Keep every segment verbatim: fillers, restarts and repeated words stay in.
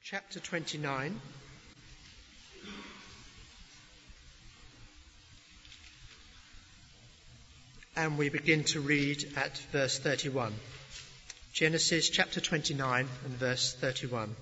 chapter twenty-nine. And we begin to read at verse thirty-one. Genesis chapter twenty-nine and verse thirty-one.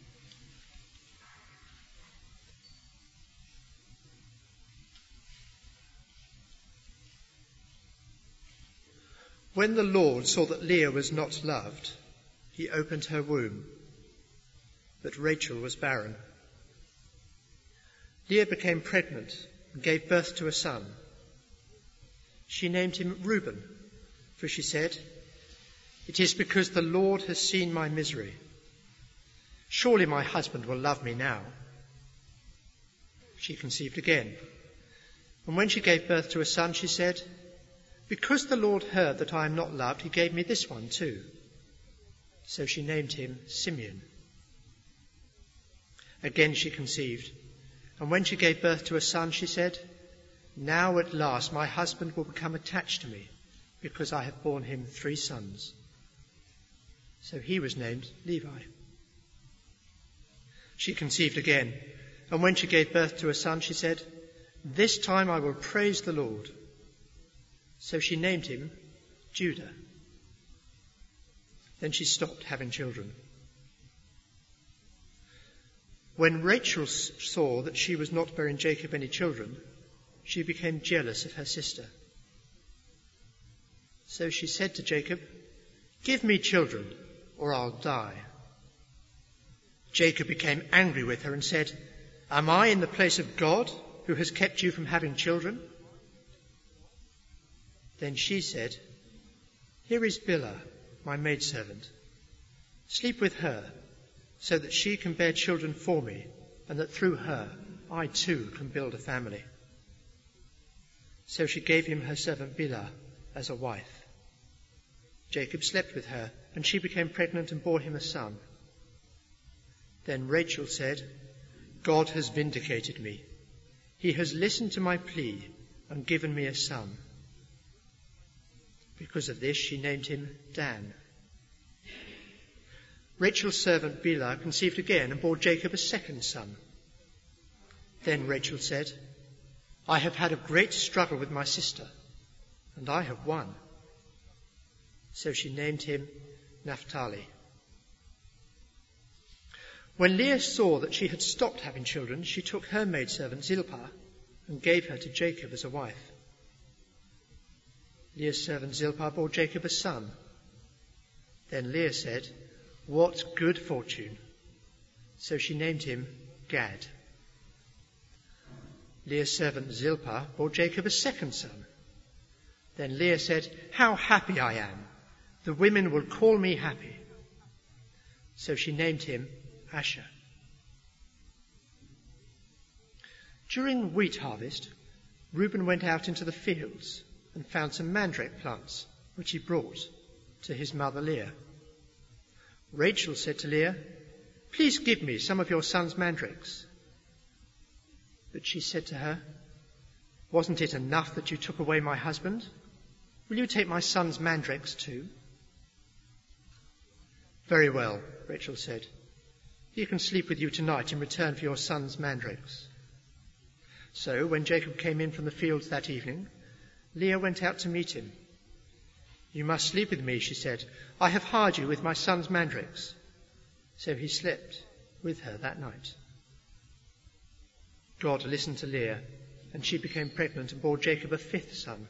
When the Lord saw that Leah was not loved, he opened her womb, but Rachel was barren. Leah became pregnant and gave birth to a son. She named him Reuben, for she said, "It is because the Lord has seen my misery. Surely my husband will love me now." She conceived again, and when she gave birth to a son, she said, "Because the Lord heard that I am not loved, he gave me this one too." So she named him Simeon. Again she conceived, and when she gave birth to a son, she said, "Now at last my husband will become attached to me, because I have borne him three sons." So he was named Levi. She conceived again, and when she gave birth to a son, she said, "This time I will praise the Lord." So she named him Judah. Then she stopped having children. When Rachel saw that she was not bearing Jacob any children, she became jealous of her sister. So she said to Jacob, "Give me children, or I'll die." Jacob became angry with her and said, "Am I in the place of God, who has kept you from having children?" Then she said, "Here is Bilhah, my maidservant. Sleep with her, so that she can bear children for me, and that through her I too can build a family." So she gave him her servant Bilhah as a wife. Jacob slept with her, and she became pregnant and bore him a son. Then Rachel said, "God has vindicated me. He has listened to my plea and given me a son." Because of this, she named him Dan. Rachel's servant Bilhah conceived again and bore Jacob a second son. Then Rachel said, "I have had a great struggle with my sister, and I have won." So she named him Naphtali. When Leah saw that she had stopped having children, she took her maidservant Zilpah and gave her to Jacob as a wife. Leah's servant Zilpah bore Jacob a son. Then Leah said, "What good fortune!" So she named him Gad. Leah's servant Zilpah bore Jacob a second son. Then Leah said, "How happy I am! The women will call me happy." So she named him Asher. During the wheat harvest, Reuben went out into the fields and found some mandrake plants, which he brought to his mother Leah. Rachel said to Leah, "Please give me some of your son's mandrakes." But she said to her, "Wasn't it enough that you took away my husband? Will you take my son's mandrakes too?" "Very well," Rachel said. "He can sleep with you tonight in return for your son's mandrakes." So when Jacob came in from the fields that evening, Leah went out to meet him. "You must sleep with me," she said. "I have hired you with my son's mandrakes." So he slept with her that night. God listened to Leah, and she became pregnant and bore Jacob a fifth son.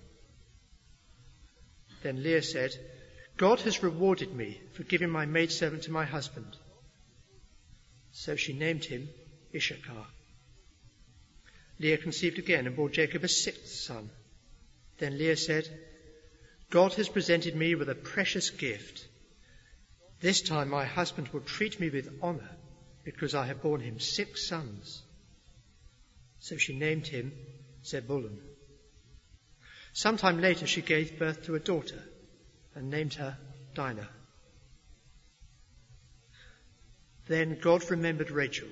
Then Leah said, "God has rewarded me for giving my maidservant to my husband." So she named him Issachar. Leah conceived again and bore Jacob a sixth son. Then Leah said, "God has presented me with a precious gift. This time my husband will treat me with honor, because I have borne him six sons." So she named him Zebulun. Sometime later she gave birth to a daughter and named her Dinah. Then God remembered Rachel.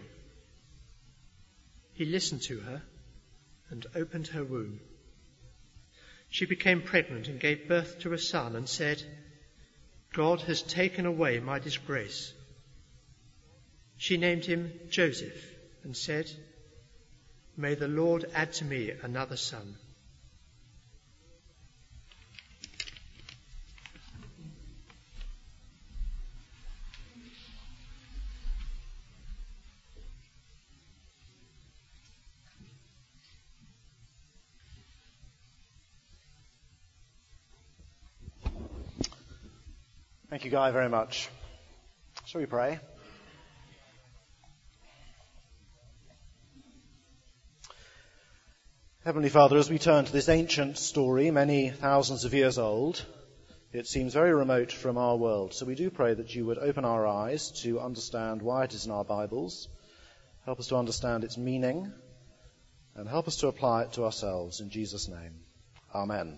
He listened to her and opened her womb. She became pregnant and gave birth to a son and said, "God has taken away my disgrace. She named him Joseph and said, "May the Lord add to me another son." Thank you, Guy, very much. Shall we pray? Heavenly Father, as we turn to this ancient story, many thousands of years old, it seems very remote from our world. So we do pray that you would open our eyes to understand why it is in our Bibles, help us to understand its meaning, and help us to apply it to ourselves. In Jesus' name, Amen.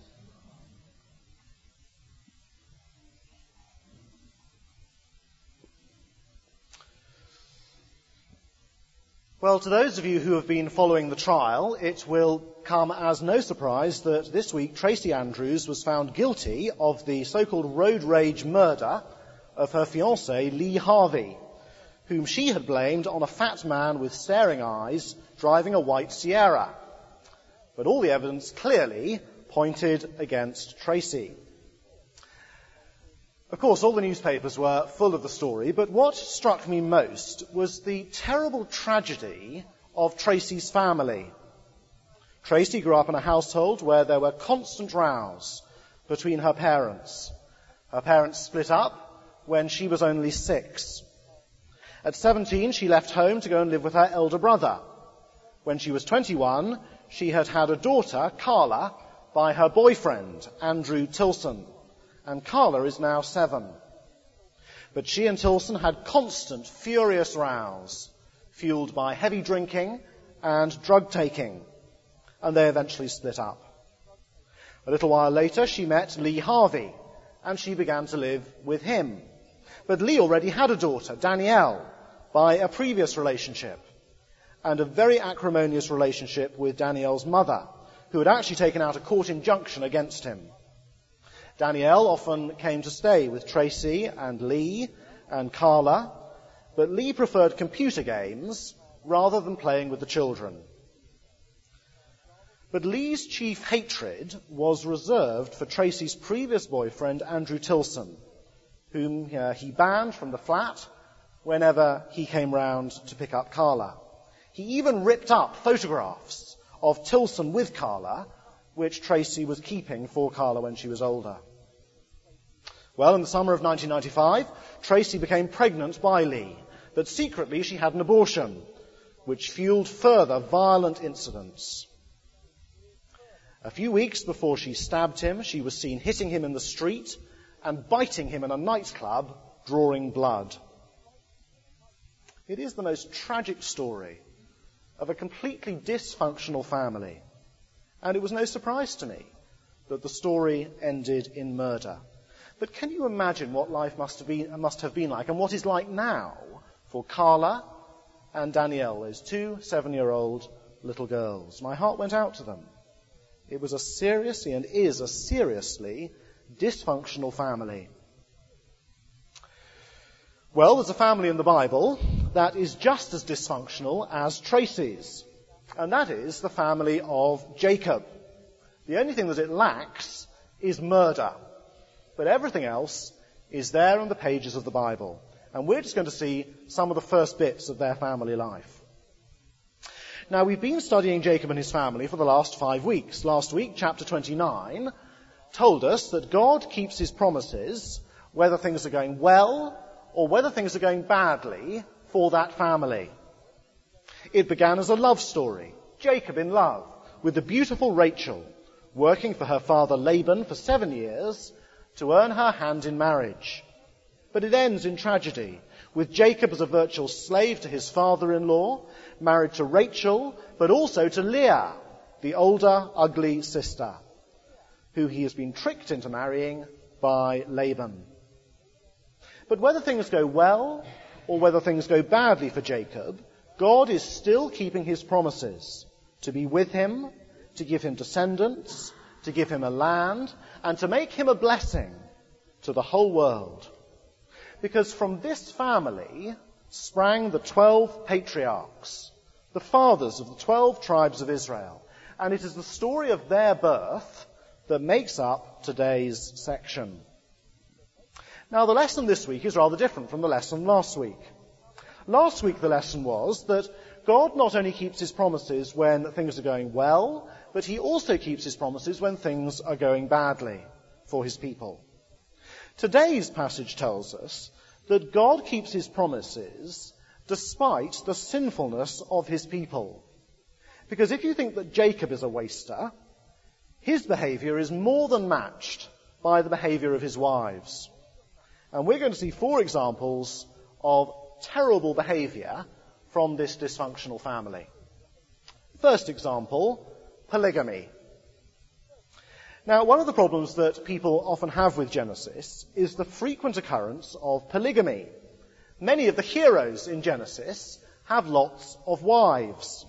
Well, to those of you who have been following the trial, it will come as no surprise that this week Tracy Andrews was found guilty of the so-called road rage murder of her fiancé, Lee Harvey, whom she had blamed on a fat man with staring eyes driving a white Sierra. But all the evidence clearly pointed against Tracy. Of course, all the newspapers were full of the story, but what struck me most was the terrible tragedy of Tracy's family. Tracy grew up in a household where there were constant rows between her parents. Her parents split up when she was only six. At seventeen, she left home to go and live with her elder brother. When she was twenty-one, she had had a daughter, Carla, by her boyfriend, Andrew Tilson. And Carla is now seven. But she and Tilson had constant, furious rows, fueled by heavy drinking and drug taking, and they eventually split up. A little while later, she met Lee Harvey, and she began to live with him. But Lee already had a daughter, Danielle, by a previous relationship, and a very acrimonious relationship with Danielle's mother, who had actually taken out a court injunction against him. Danielle often came to stay with Tracy and Lee and Carla, but Lee preferred computer games rather than playing with the children. But Lee's chief hatred was reserved for Tracy's previous boyfriend, Andrew Tilson, whom uh, he banned from the flat whenever he came round to pick up Carla. He even ripped up photographs of Tilson with Carla, which Tracy was keeping for Carla when she was older. Well, in the summer of nineteen ninety-five, Tracy became pregnant by Lee, but secretly she had an abortion, which fueled further violent incidents. A few weeks before she stabbed him, she was seen hitting him in the street and biting him in a nightclub, drawing blood. It is the most tragic story of a completely dysfunctional family. And it was no surprise to me that the story ended in murder. But can you imagine what life must have been, must have been like, and what is like now for Carla and Danielle, those two seven-year-old little girls? My heart went out to them. It was a seriously, and is a seriously, dysfunctional family. Well, there's a family in the Bible that is just as dysfunctional as Tracy's. And that is the family of Jacob. The only thing that it lacks is murder. But everything else is there on the pages of the Bible. And we're just going to see some of the first bits of their family life. Now, we've been studying Jacob and his family for the last five weeks. Last week, chapter twenty-nine, told us that God keeps his promises, whether things are going well or whether things are going badly for that family. It began as a love story, Jacob in love, with the beautiful Rachel, working for her father Laban for seven years to earn her hand in marriage. But it ends in tragedy, with Jacob as a virtual slave to his father-in-law, married to Rachel, but also to Leah, the older, ugly sister, who he has been tricked into marrying by Laban. But whether things go well or whether things go badly for Jacob, God is still keeping his promises to be with him, to give him descendants, to give him a land, and to make him a blessing to the whole world. Because from this family sprang the twelve patriarchs, the fathers of the twelve tribes of Israel. And it is the story of their birth that makes up today's section. Now, the lesson this week is rather different from the lesson last week. Last week, the lesson was that God not only keeps his promises when things are going well, but he also keeps his promises when things are going badly for his people. Today's passage tells us that God keeps his promises despite the sinfulness of his people. Because if you think that Jacob is a waster, his behavior is more than matched by the behavior of his wives. And we're going to see four examples of terrible behavior from this dysfunctional family. First example, polygamy. Now, one of the problems that people often have with Genesis is the frequent occurrence of polygamy. Many of the heroes in Genesis have lots of wives.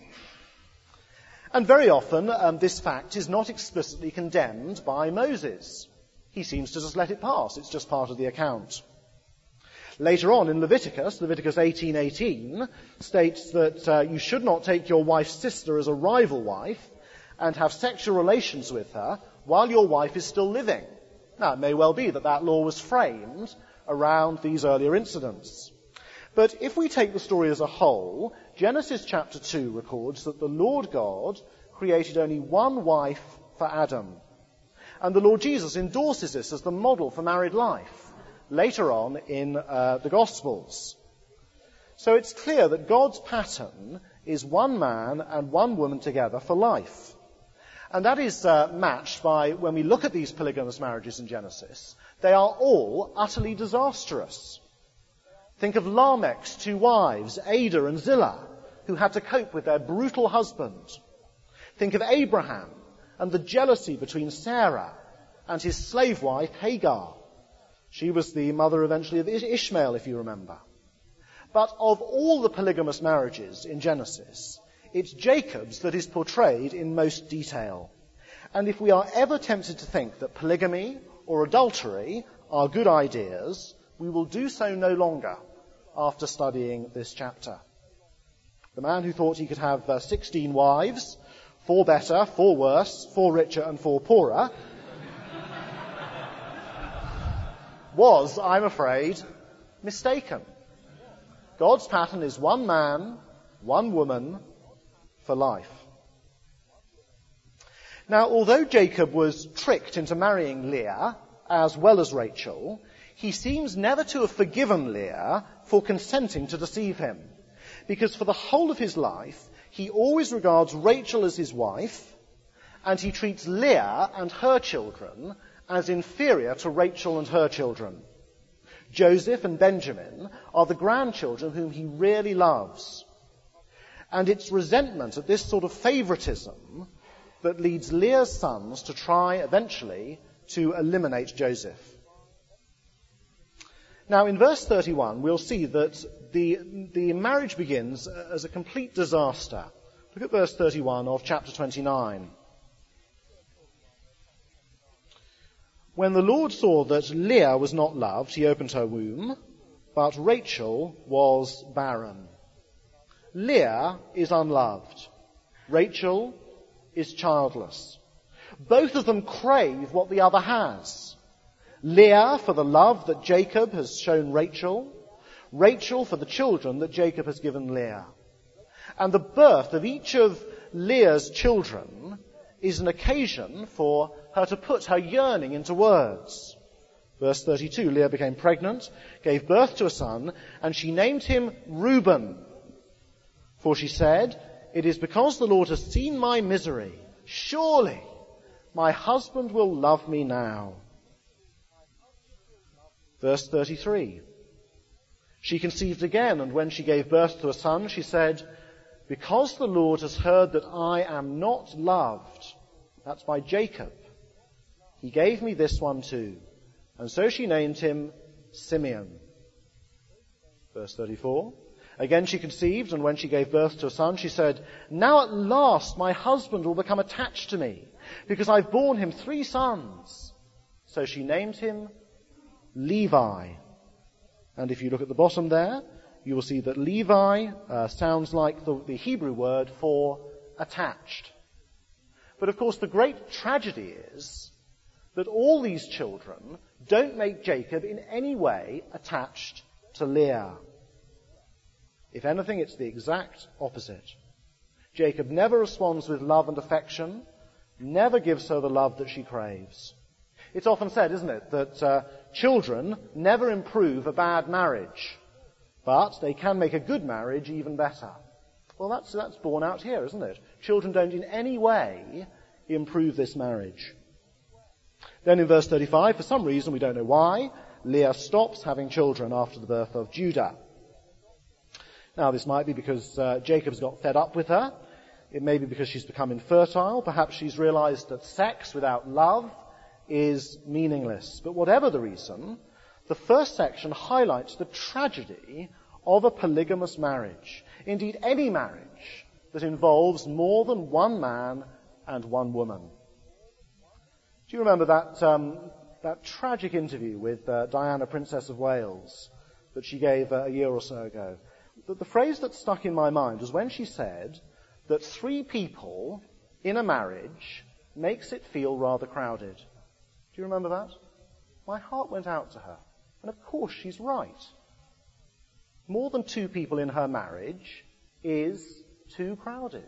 And very often, um, this fact is not explicitly condemned by Moses. He seems to just let it pass. It's just part of the account. Later on in Leviticus, Leviticus eighteen eighteen states that uh, you should not take your wife's sister as a rival wife and have sexual relations with her while your wife is still living. Now, it may well be that that law was framed around these earlier incidents. But if we take the story as a whole, Genesis chapter two records that the Lord God created only one wife for Adam. And the Lord Jesus endorses this as the model for married life later on in uh, the Gospels. So it's clear that God's pattern is one man and one woman together for life. And that is uh, matched by, when we look at these polygamous marriages in Genesis, they are all utterly disastrous. Think of Lamech's two wives, Adah and Zillah, who had to cope with their brutal husband. Think of Abraham and the jealousy between Sarah and his slave wife Hagar. She was the mother eventually of Ishmael, if you remember. But of all the polygamous marriages in Genesis, it's Jacob's that is portrayed in most detail. And if we are ever tempted to think that polygamy or adultery are good ideas, we will do so no longer after studying this chapter. The man who thought he could have uh, sixteen wives, four better, four worse, four richer and four poorer, was, I'm afraid, mistaken. God's pattern is one man, one woman, for life. Now, although Jacob was tricked into marrying Leah as well as Rachel, he seems never to have forgiven Leah for consenting to deceive him. Because for the whole of his life, he always regards Rachel as his wife, and he treats Leah and her children as inferior to Rachel and her children. Joseph and Benjamin are the grandchildren whom he really loves. And it's resentment at this sort of favoritism that leads Leah's sons to try eventually to eliminate Joseph. Now, in verse thirty-one, we'll see that the, the marriage begins as a complete disaster. Look at verse thirty-one of chapter twenty-nine. When the Lord saw that Leah was not loved, he opened her womb, but Rachel was barren. Leah is unloved. Rachel is childless. Both of them crave what the other has. Leah for the love that Jacob has shown Rachel, Rachel for the children that Jacob has given Leah. And the birth of each of Leah's children is an occasion for her to put her yearning into words. Verse thirty-two, Leah became pregnant, gave birth to a son, and she named him Reuben. For she said, "It is because the Lord has seen my misery. Surely my husband will love me now." Verse thirty-three, she conceived again, and when she gave birth to a son, she said, "Because the Lord has heard that I am not loved," that's by Jacob, "he gave me this one too." And so she named him Simeon. Verse thirty-four, again she conceived, and when she gave birth to a son, she said, "Now at last my husband will become attached to me, because I've borne him three sons." So she named him Levi. And if you look at the bottom there, you will see that Levi uh, sounds like the, the Hebrew word for attached. But of course, the great tragedy is that all these children don't make Jacob in any way attached to Leah. If anything, it's the exact opposite. Jacob never responds with love and affection, never gives her the love that she craves. It's often said, isn't it, that uh, children never improve a bad marriage, but they can make a good marriage even better. Well, that's, that's borne out here, isn't it? Children don't in any way improve this marriage. Then in verse thirty-five, for some reason, we don't know why, Leah stops having children after the birth of Judah. Now, this might be because uh, Jacob's got fed up with her. It may be because she's become infertile. Perhaps she's realized that sex without love is meaningless. But whatever the reason, the first section highlights the tragedy of a polygamous marriage. Indeed, any marriage that involves more than one man and one woman. Do you remember that um, that tragic interview with uh, Diana, Princess of Wales, that she gave uh, a year or so ago? The, the phrase that stuck in my mind was when she said that three people in a marriage makes it feel rather crowded. Do you remember that? My heart went out to her. And of course she's right. More than two people in her marriage is too crowded.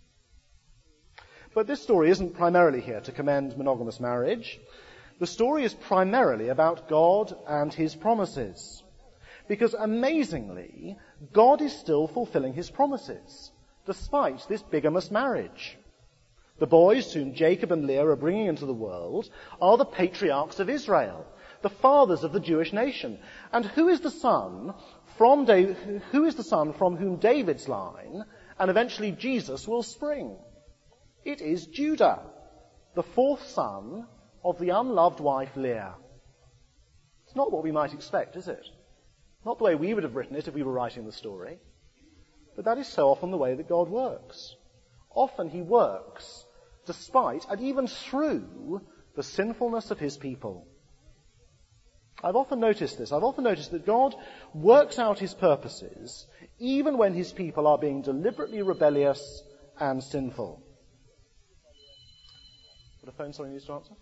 But this story isn't primarily here to commend monogamous marriage. The story is primarily about God and his promises. Because amazingly, God is still fulfilling his promises, despite this bigamous marriage. The boys whom Jacob and Leah are bringing into the world are the patriarchs of Israel, the fathers of the Jewish nation. And who is the son from David, who is the son from whom David's line and eventually Jesus will spring? It is Judah, the fourth son of the unloved wife Leah. It's not what we might expect, is it? Not the way we would have written it if we were writing the story. But that is so often the way that God works. Often he works despite and even through the sinfulness of his people. I've often noticed this. I've often noticed that God works out his purposes even when his people are being deliberately rebellious and sinful. Would a phone something needs to answer?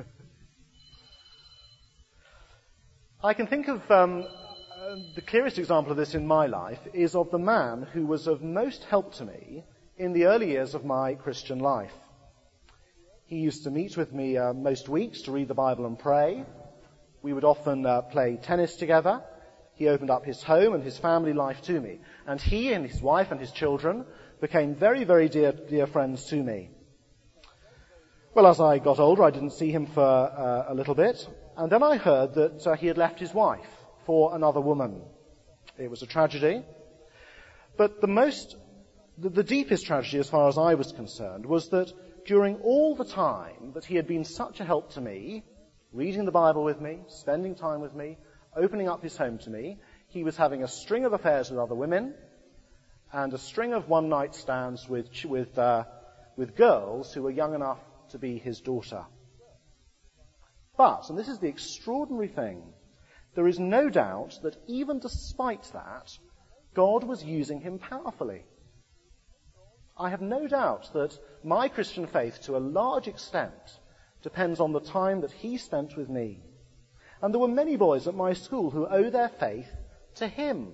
I can think of um, uh, the clearest example of this in my life is of the man who was of most help to me in the early years of my Christian life. He used to meet with me uh, most weeks to read the Bible and pray. We would often uh, play tennis together. He opened up his home and his family life to me. And he and his wife and his children became very, very dear, dear friends to me. Well, as I got older, I didn't see him for uh, a little bit. And then I heard that uh, he had left his wife for another woman. It was a tragedy. But the most, the, the deepest tragedy, as far as I was concerned, was that during all the time that he had been such a help to me, reading the Bible with me, spending time with me, opening up his home to me, he was having a string of affairs with other women and a string of one-night stands with, with, uh, with girls who were young enough to be his daughter. But, and this is the extraordinary thing, there is no doubt that even despite that, God was using him powerfully. I have no doubt that my Christian faith, to a large extent, depends on the time that he spent with me. And there were many boys at my school who owe their faith to him.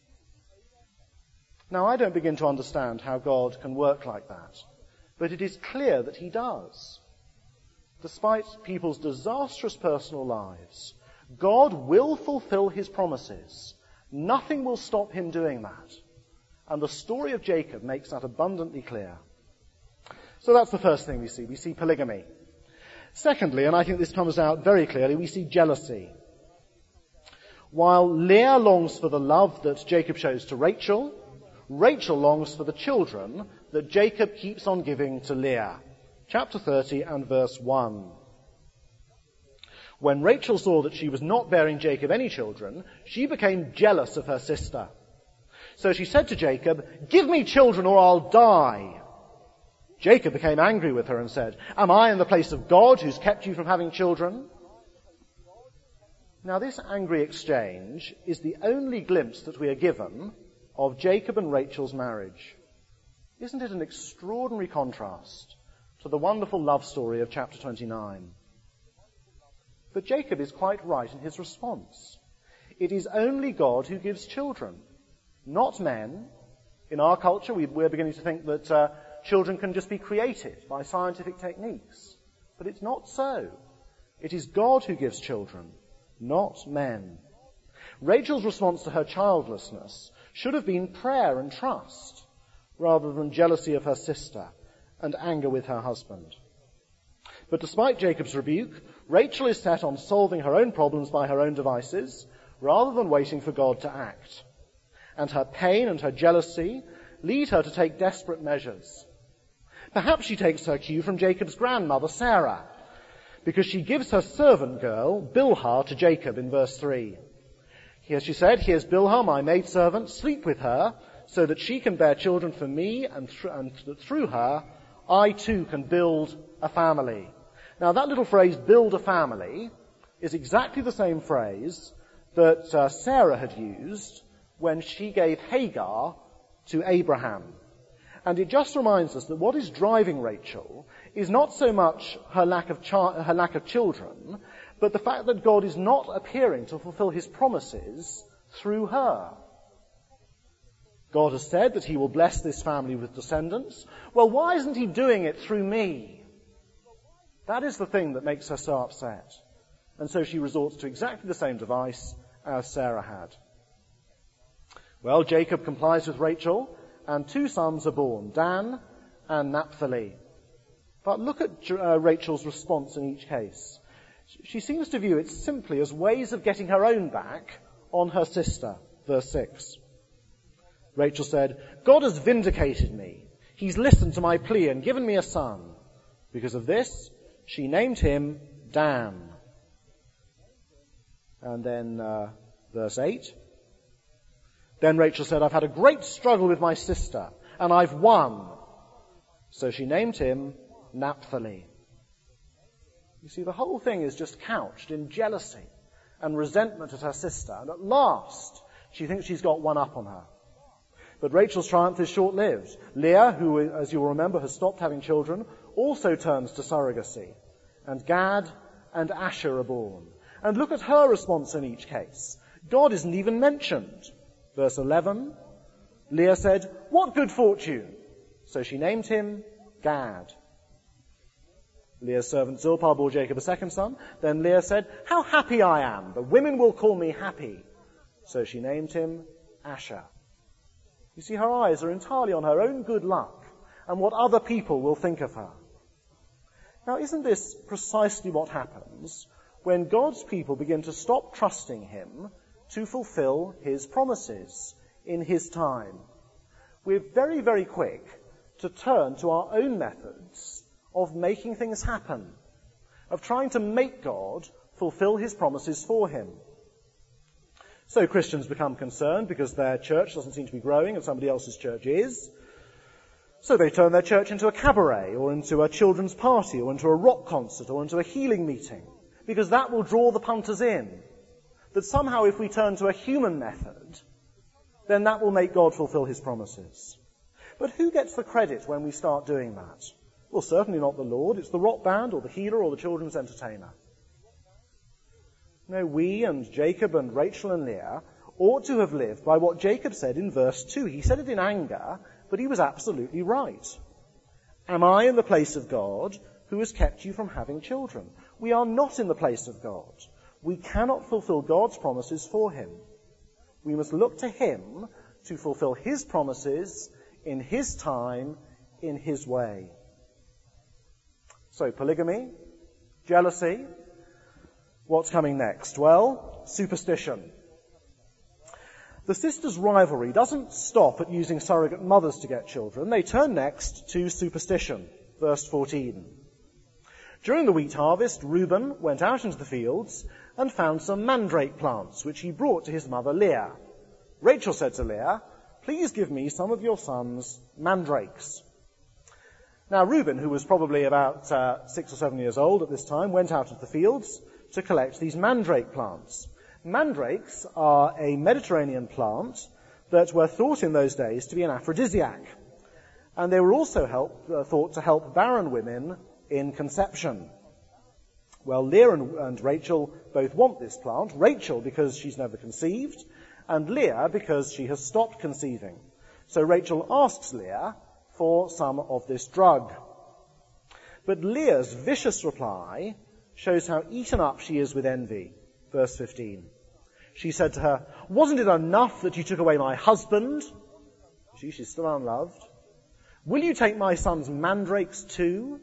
Now, I don't begin to understand how God can work like that, but it is clear that he does. Despite people's disastrous personal lives, God will fulfill his promises. Nothing will stop him doing that. And the story of Jacob makes that abundantly clear. So that's the first thing we see. We see polygamy. Secondly, and I think this comes out very clearly, we see jealousy. While Leah longs for the love that Jacob shows to Rachel, Rachel longs for the children that Jacob keeps on giving to Leah. Chapter thirty and verse one. When Rachel saw that she was not bearing Jacob any children, she became jealous of her sister. So she said to Jacob, "Give me children or I'll die." Jacob became angry with her and said, "Am I in the place of God who's kept you from having children?" Now, this angry exchange is the only glimpse that we are given of Jacob and Rachel's marriage. Isn't it an extraordinary contrast to the wonderful love story of chapter twenty-nine? But Jacob is quite right in his response. It is only God who gives children, not men. In our culture, we, we're beginning to think that uh, children can just be created by scientific techniques. But it's not so. It is God who gives children, not men. Rachel's response to her childlessness should have been prayer and trust, rather than jealousy of her sister and anger with her husband. But despite Jacob's rebuke, Rachel is set on solving her own problems by her own devices, rather than waiting for God to act. And her pain and her jealousy lead her to take desperate measures. Perhaps she takes her cue from Jacob's grandmother, Sarah, because she gives her servant girl, Bilhah, to Jacob in verse three. Here she said, "Here's Bilhah, my maidservant, sleep with her, so that she can bear children for me, and, th- and that through her, I too can build a family." Now that little phrase, build a family, is exactly the same phrase that uh, Sarah had used when she gave Hagar to Abraham. And it just reminds us that what is driving Rachel is not so much her lack of cha- her lack of children, but the fact that God is not appearing to fulfill his promises through her. God has said that he will bless this family with descendants. Well, why isn't he doing it through me? That is the thing that makes her so upset. And so she resorts to exactly the same device as Sarah had. Well, Jacob complies with Rachel, and two sons are born, Dan and Naphtali. But look at uh, Rachel's response in each case. She seems to view it simply as ways of getting her own back on her sister. Verse six. Rachel said, "God has vindicated me. He's listened to my plea and given me a son." Because of this, she named him Dan. And then uh, verse eight. Then Rachel said, "I've had a great struggle with my sister, and I've won." So she named him Naphtali. You see, the whole thing is just couched in jealousy and resentment at her sister. And at last, she thinks she's got one up on her. But Rachel's triumph is short-lived. Leah, who, as you'll remember, has stopped having children, also turns to surrogacy. And Gad and Asher are born. And look at her response in each case. God isn't even mentioned. Verse eleven, Leah said, "What good fortune?" So she named him Gad. Leah's servant Zilpah bore Jacob a second son. Then Leah said, "How happy I am! The women will call me happy." So she named him Asher. You see, her eyes are entirely on her own good luck and what other people will think of her. Now, isn't this precisely what happens when God's people begin to stop trusting him to fulfill his promises in his time? We're very, very quick to turn to our own methods of making things happen, of trying to make God fulfill his promises for him. So Christians become concerned because their church doesn't seem to be growing and somebody else's church is. So they turn their church into a cabaret or into a children's party or into a rock concert or into a healing meeting, because that will draw the punters in. That somehow if we turn to a human method, then that will make God fulfill his promises. But who gets the credit when we start doing that? Well, certainly not the Lord. It's the rock band or the healer or the children's entertainer. No, we and Jacob and Rachel and Leah ought to have lived by what Jacob said in verse two. He said it in anger, but he was absolutely right. Am I in the place of God who has kept you from having children? We are not in the place of God. We cannot fulfill God's promises for him. We must look to him to fulfill his promises in his time, in his way. So polygamy, jealousy. What's coming next? Well, superstition. The sisters' rivalry doesn't stop at using surrogate mothers to get children. They turn next to superstition. Verse fourteen. During the wheat harvest, Reuben went out into the fields and found some mandrake plants, which he brought to his mother Leah. Rachel said to Leah, "Please give me some of your son's mandrakes." Now Reuben, who was probably about uh, six or seven years old at this time, went out into the fields to collect these mandrake plants. Mandrakes are a Mediterranean plant that were thought in those days to be an aphrodisiac. And they were also help, uh, thought to help barren women in conception. Well, Leah and, and Rachel both want this plant. Rachel because she's never conceived, and Leah because she has stopped conceiving. So Rachel asks Leah for some of this drug. But Leah's vicious reply shows how eaten up she is with envy. Verse fifteen. She said to her, "Wasn't it enough that you took away my husband?" She, she's still unloved. "Will you take my son's mandrakes too?"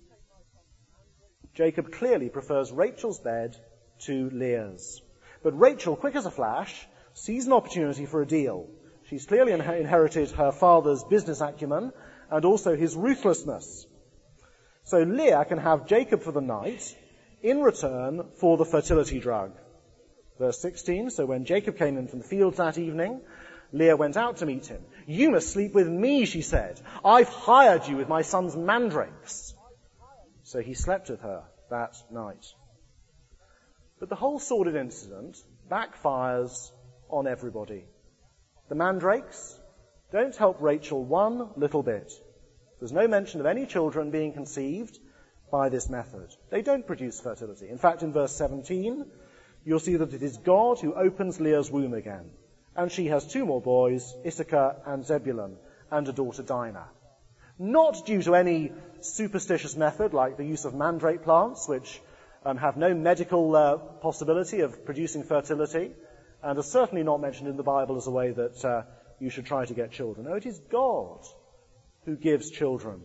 Jacob clearly prefers Rachel's bed to Leah's. But Rachel, quick as a flash, sees an opportunity for a deal. She's clearly inherited her father's business acumen and also his ruthlessness. So Leah can have Jacob for the night in return for the fertility drug. Verse sixteen, so when Jacob came in from the fields that evening, Leah went out to meet him. "You must sleep with me," she said. "I've hired you with my son's mandrakes." So he slept with her that night. But the whole sordid incident backfires on everybody. The mandrakes don't help Rachel one little bit. There's no mention of any children being conceived by this method. They don't produce fertility. In fact, in verse seventeen, you'll see that it is God who opens Leah's womb again. And she has two more boys, Issachar and Zebulun, and a daughter Dinah. Not due to any superstitious method like the use of mandrake plants, which um, have no medical uh, possibility of producing fertility, and are certainly not mentioned in the Bible as a way that uh, you should try to get children. No, it is God who gives children.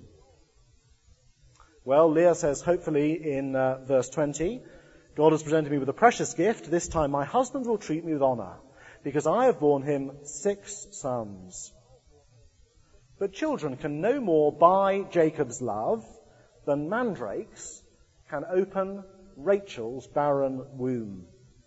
Well, Leah says, hopefully, in uh, verse twenty, "God has presented me with a precious gift. This time my husband will treat me with honor, because I have borne him six sons." But children can no more buy Jacob's love than mandrakes can open Rachel's barren womb.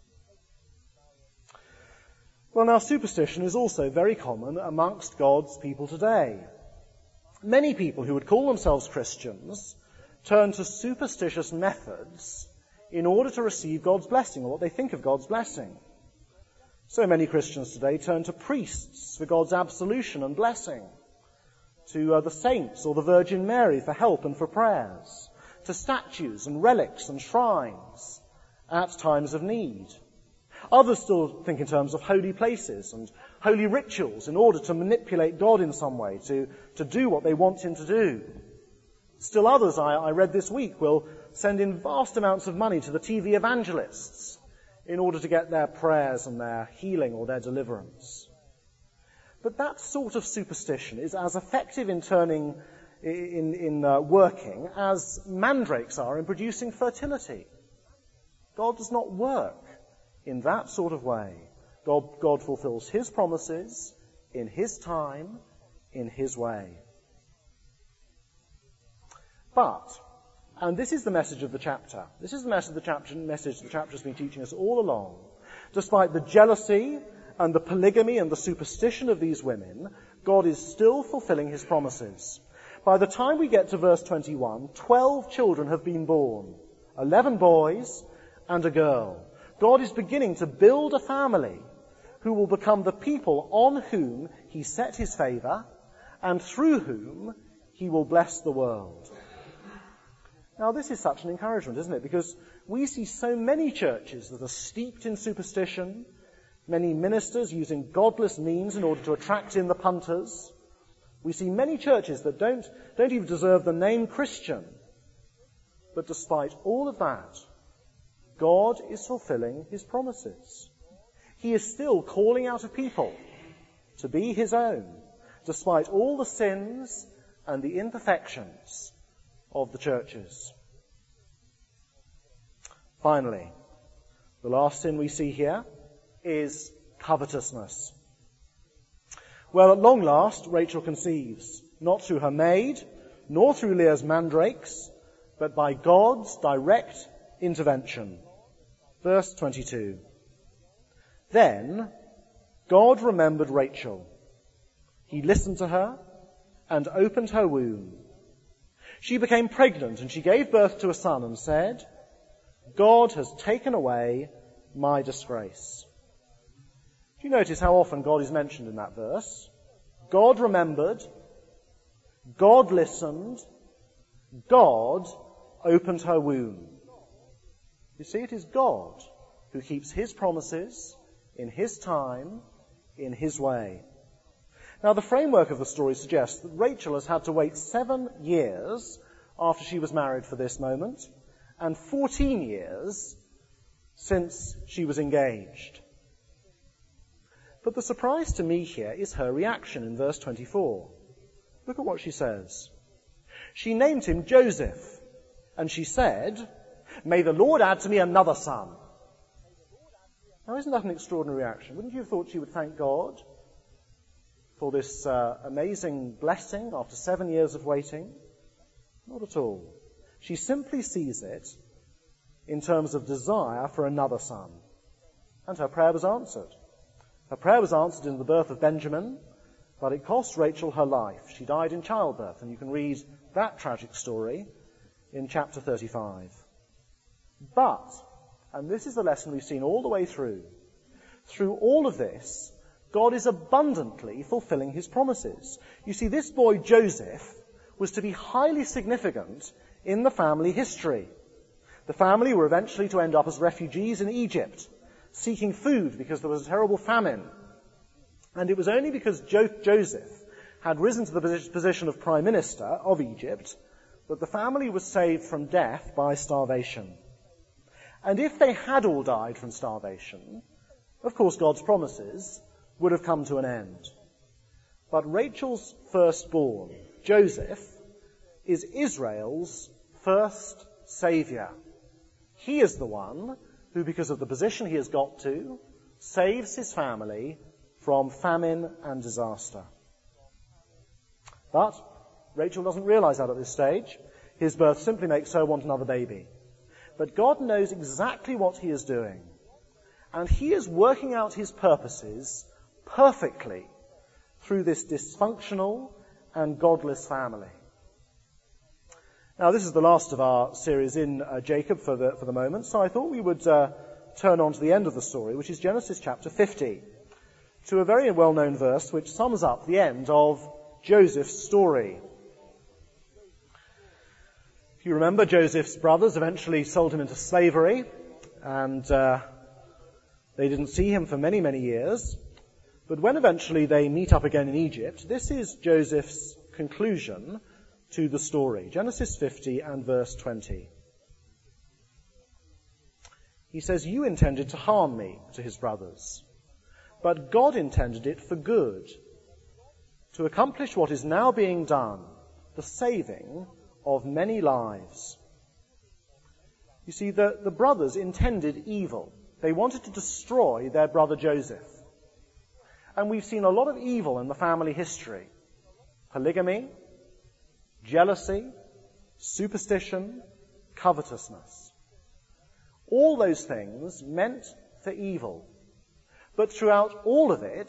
Well, now, superstition is also very common amongst God's people today. Many people who would call themselves Christians turn to superstitious methods in order to receive God's blessing, or what they think of God's blessing. So many Christians today turn to priests for God's absolution and blessing, to uh, the saints or the Virgin Mary for help and for prayers, to statues and relics and shrines at times of need. Others still think in terms of holy places and holy rituals in order to manipulate God in some way, to, to do what they want him to do. Still others, I, I read this week, will send in vast amounts of money to the T V evangelists in order to get their prayers and their healing or their deliverance. But that sort of superstition is as effective in turning, in, in uh, working, as mandrakes are in producing fertility. God does not work in that sort of way. God, God fulfills his promises in his time, in his way. But, and this is the message of the chapter, this is the message of the chapter, message the chapter has been teaching us all along, despite the jealousy and the polygamy and the superstition of these women, God is still fulfilling his promises. By the time we get to verse twenty-one, twelve children have been born, eleven boys and a girl. God is beginning to build a family who will become the people on whom he set his favor and through whom he will bless the world. Now, this is such an encouragement, isn't it? Because we see so many churches that are steeped in superstition, many ministers using godless means in order to attract in the punters. We see many churches that don't, don't even deserve the name Christian. But despite all of that, God is fulfilling his promises. He is still calling out a people to be his own, despite all the sins and the imperfections of the churches. Finally, the last sin we see here is covetousness. Well, at long last, Rachel conceives, not through her maid, nor through Leah's mandrakes, but by God's direct intervention. Verse twenty-two. Then God remembered Rachel. He listened to her and opened her womb. She became pregnant and she gave birth to a son and said, God has taken away my disgrace. Do you notice how often God is mentioned in that verse? God remembered, God listened, God opened her womb. You see, it is God who keeps his promises in his time, in his way. Now, the framework of the story suggests that Rachel has had to wait seven years after she was married for this moment, and fourteen years since she was engaged. But the surprise to me here is her reaction in verse twenty-four. Look at what she says. She named him Joseph, and she said, "May the Lord add to me another son." Now, isn't that an extraordinary reaction? Wouldn't you have thought she would thank God for this uh, amazing blessing after seven years of waiting? Not at all. She simply sees it in terms of desire for another son. And her prayer was answered. Her prayer was answered in the birth of Benjamin, but it cost Rachel her life. She died in childbirth, and you can read that tragic story in chapter thirty-five. But, and this is the lesson we've seen all the way through, through all of this, God is abundantly fulfilling his promises. You see, this boy Joseph was to be highly significant in the family history. The family were eventually to end up as refugees in Egypt, seeking food because there was a terrible famine. And it was only because jo- Joseph had risen to the position of Prime Minister of Egypt that the family was saved from death by starvation. And if they had all died from starvation, of course God's promises would have come to an end. But Rachel's firstborn, Joseph, is Israel's first saviour. He is the one who, because of the position he has got to, saves his family from famine and disaster. But Rachel doesn't realize that at this stage. His birth simply makes her want another baby. But God knows exactly what he is doing. And he is working out his purposes perfectly through this dysfunctional and godless family. Now, this is the last of our series in uh, Jacob for the, for the moment, so I thought we would uh, turn on to the end of the story, which is Genesis chapter fifty, to a very well-known verse which sums up the end of Joseph's story. If you remember, Joseph's brothers eventually sold him into slavery, and uh, they didn't see him for many, many years. But when eventually they meet up again in Egypt, this is Joseph's conclusion to the story. Genesis fifty and verse twenty. He says, "You intended to harm me," to his brothers, "but God intended it for good, to accomplish what is now being done, the saving of many lives." You see, the, the brothers intended evil. They wanted to destroy their brother Joseph. And we've seen a lot of evil in the family history. Polygamy, jealousy, superstition, covetousness. All those things meant for evil. But throughout all of it,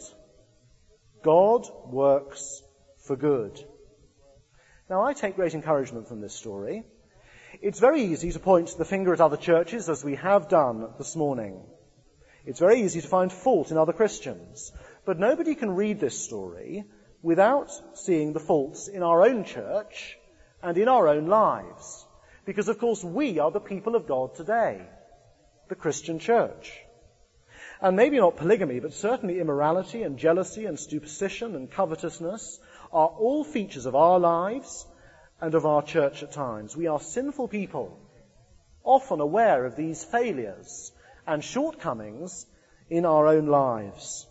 God works for good. Now, I take great encouragement from this story. It's very easy to point the finger at other churches, as we have done this morning. It's very easy to find fault in other Christians. But nobody can read this story without seeing the faults in our own church and in our own lives. Because, of course, we are the people of God today, the Christian church. And maybe not polygamy, but certainly immorality and jealousy and superstition and covetousness are all features of our lives and of our church at times. We are sinful people, often aware of these failures and shortcomings in our own lives.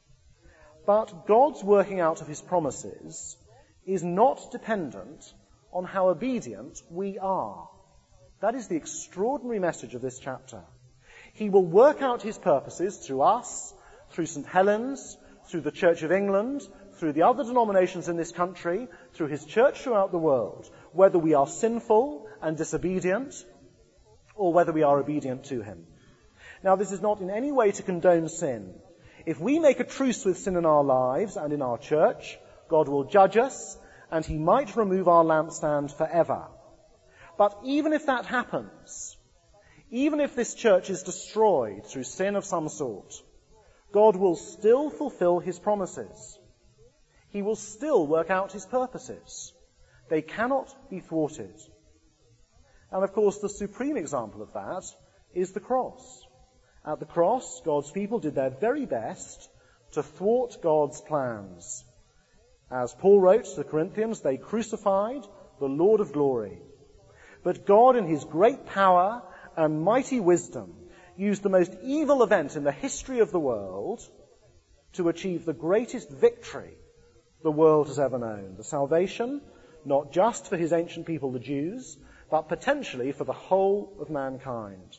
But God's working out of his promises is not dependent on how obedient we are. That is the extraordinary message of this chapter. He will work out his purposes through us, through Saint Helens, through the Church of England, through the other denominations in this country, through his church throughout the world, whether we are sinful and disobedient or whether we are obedient to him. Now, this is not in any way to condone sin. If we make a truce with sin in our lives and in our church, God will judge us, and he might remove our lampstand forever. But even if that happens, Even if this church is destroyed through sin of some sort, God will still fulfill his promises. He will still work out his purposes. They cannot be thwarted. And of course, the supreme example of that is the cross. At the cross, God's people did their very best to thwart God's plans. As Paul wrote to the Corinthians, they crucified the Lord of glory. But God, in his great power and mighty wisdom, used the most evil event in the history of the world to achieve the greatest victory the world has ever known. The salvation, not just for his ancient people, the Jews, but potentially for the whole of mankind.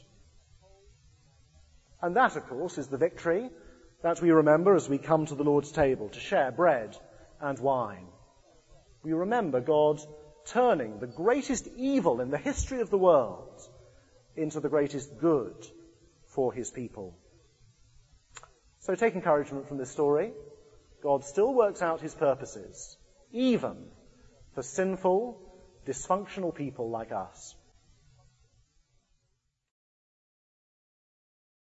And that, of course, is the victory that we remember as we come to the Lord's table to share bread and wine. We remember God turning the greatest evil in the history of the world into the greatest good for his people. So take encouragement from this story. God still works out his purposes, even for sinful, dysfunctional people like us.